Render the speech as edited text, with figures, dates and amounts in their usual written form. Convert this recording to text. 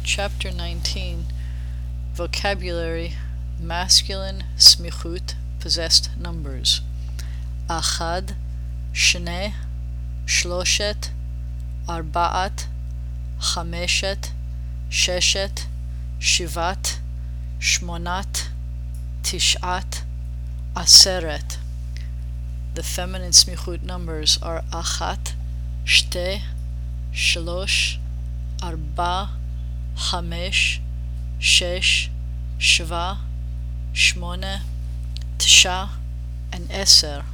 Chapter 19. Vocabulary. Masculine smichut, possessed numbers. Achad, Shnei, Shloshet, Arba'at, Chameshet, Sheshet, Shivat, Shmonat, Tishat, Aseret. The feminine smichut numbers are Achat, Shtei, Shlosh, Arba, Chamesh, Shesh, Shva, Shmone, Tisha, and Eser.